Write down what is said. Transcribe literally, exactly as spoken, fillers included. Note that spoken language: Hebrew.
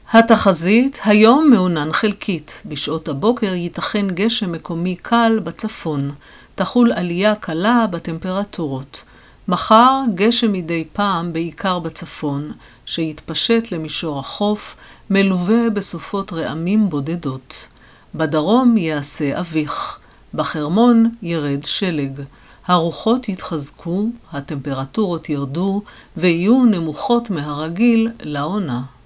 התחזית, היום מעונן חלקית. בשעות הבוקר ייתכן גשם מקומי קל בצפון. תחול עלייה קלה בטמפרטורות. מחר גשם מדי פעם בעיקר בצפון, שיתפשט למישור החוף, מלווה בסופות רעמים בודדות. בדרום יעשה אביך. בחרמון ירד שלג. הרוחות יתחזקו, הטמפרטורות ירדו ויהיו נמוכות מהרגיל לעונה.